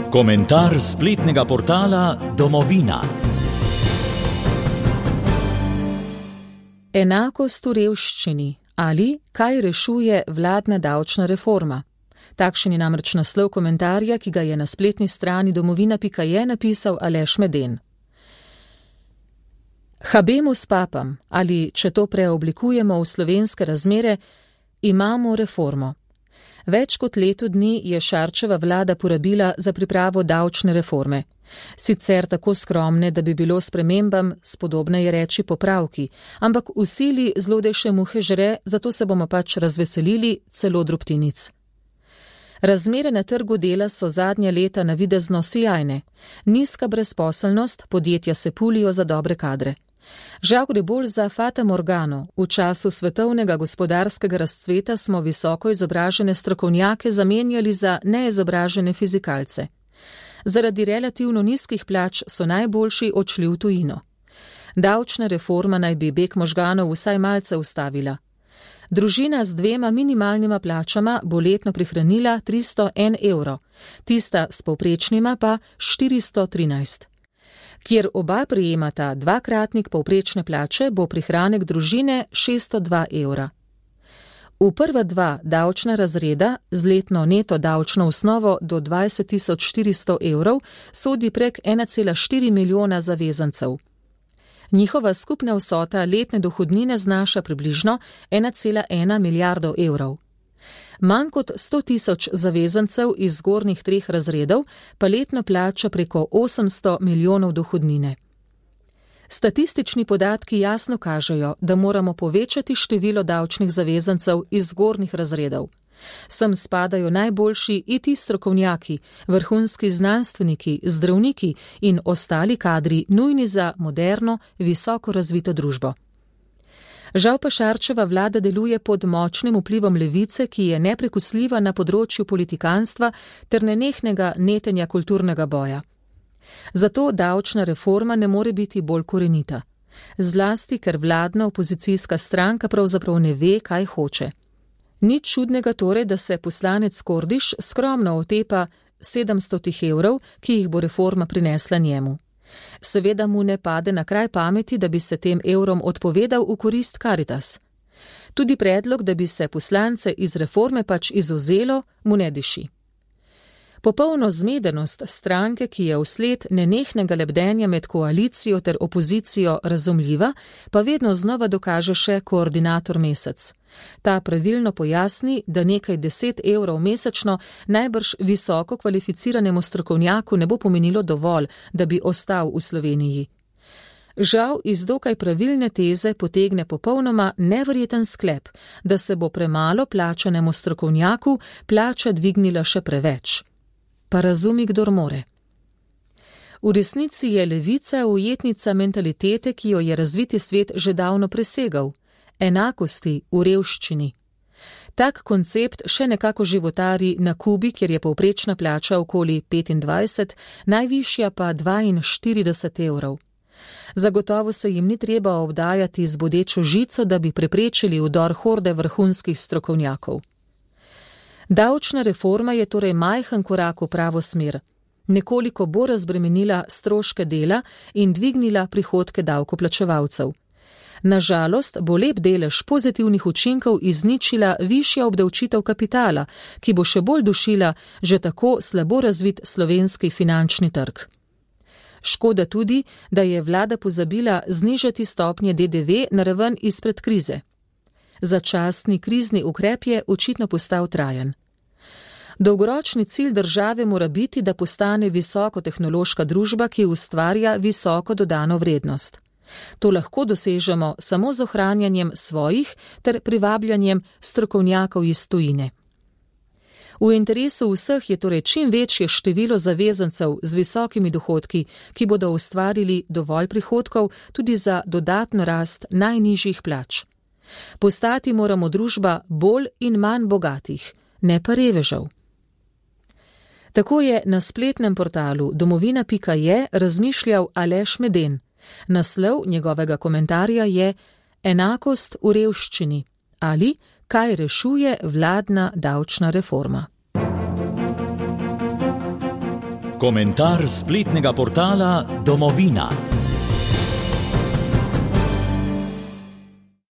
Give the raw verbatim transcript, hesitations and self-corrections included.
Komentar spletnega portala Domovina. Enakost v revščini ali kaj rešuje vladna davčna reforma? Takšen je namreč naslov komentarja, ki ga je na spletni strani domovina pika je napisal Aleš Meden. Habemus papam, ali če to preoblikujemo v slovenske razmere, imamo reformo. Več kot leto dni je Šarčeva vlada porabila za pripravo davčne reforme. Sicer tako skromne, da bi bilo spremembam spodobneje reči popravki, ampak v sili zlodejše muhe žre, zato se bomo pač razveselili celo drobtinic. Razmere na trgu dela so zadnja leta navidezno sijajne. Nizka brezposelnost, podjetja se pulijo za dobre kadre. Žal gre bolj za fata morgano. V času svetovnega gospodarskega razcveta smo visoko izobražene strokovnjake zamenjali za neizobražene fizikalce. Zaradi relativno nizkih plač so najboljši odšli v tujino. Davčna reforma naj bi beg možganov vsaj malce ustavila. Družina z dvema minimalnima plačama bo letno prihranila tristo en evro, tista s povprečnima pa štiristo trinajst. Kjer oba prejemata dvakratnik povprečne plače, bo prihranek družine šeststo dva evra. V prva dva davčna razreda z letno neto davčno osnovo do dvajset tisoč štiristo evrov sodi prek ena cela štiri milijona zavezancev. Njihova skupna vsota letne dohodnine znaša približno ena cela ena milijardo evrov. Manj kot sto tisoč zavezancev iz zgornjih treh razredov pa letno plača preko osemsto milijonov dohodnine. Statistični podatki jasno kažejo, da moramo povečati število davčnih zavezancev iz zgornjih razredov. Sem spadajo najboljši I T strokovnjaki, vrhunski znanstveniki, zdravniki in ostali kadri nujni za moderno, visoko razvito družbo. Žal pa Šarčeva vlada deluje pod močnim vplivom levice, ki je neprekusljiva na področju politikanstva ter nenehnega netenja kulturnega boja. Zato davčna reforma ne more biti bolj korenita. Zlasti, ker vladna opozicijska stranka pravzaprav ne ve, kaj hoče. Nič čudnega torej, da se poslanec Kordiš skromno otepa sedemstotih evrov, ki jih bo reforma prinesla njemu. Seveda mu ne pade na kraj pameti, da bi se tem evrom odpovedal v korist Karitas. Tudi predlog, da bi se poslance iz reforme pač izvzelo, mu ne diši. Popolno zmedenost stranke, ki je vsled nenehnega lebdenja med koalicijo ter opozicijo razumljiva, pa vedno znova dokaže še koordinator Mesec. Ta pravilno pojasni, da nekaj deset evrov mesečno najbrž visoko kvalificiranemu strokovnjaku ne bo pomenilo dovolj, da bi ostal v Sloveniji. Žal iz dokaj pravilne teze potegne popolnoma neverjeten sklep, da se bo premalo plačanemu strokovnjaku plača dvignila še preveč. Pa razumi, kdor more. V resnici je levica ujetnica mentalitete, ki jo je razviti svet že davno presegal. Enakosti v revščini. Tak koncept še nekako životari na Kubi, kjer je povprečna plača okoli petindvajset, najvišja pa dvainštirideset evrov. Zagotovo se jim ni treba obdajati z bodečo žico, da bi preprečili vdor horde vrhunskih strokovnjakov. Davčna reforma je torej majhen korak v pravo smer. Nekoliko bo razbremenila stroške dela in dvignila prihodke davkoplačevalcev. Nažalost bo lep delež pozitivnih učinkov izničila višja obdavčitev kapitala, ki bo še bolj dušila že tako slabo razvit slovenski finančni trg. Škoda tudi, da je vlada pozabila znižati stopnje D D V na raven izpred krize. Začasni krizni ukrep je očitno postal trajen. Dolgoročni cilj države mora biti, da postane visokotehnološka družba, ki ustvarja visoko dodano vrednost. To lahko dosežemo samo z ohranjanjem svojih ter privabljanjem strokovnjakov iz tujine. V interesu vseh je torej čim večje število zavezancev z visokimi dohodki, ki bodo ustvarili dovolj prihodkov tudi za dodatno rast najnižjih plač. Postati moramo družba bolj in manj bogatih, ne pa revežev. Tako je na spletnem portalu domovina pika je razmišljal Aleš Meden. Naslov njegovega komentarja je Enakost v revščini ali kaj rešuje vladna davčna reforma. Komentar spletnega portala Domovina.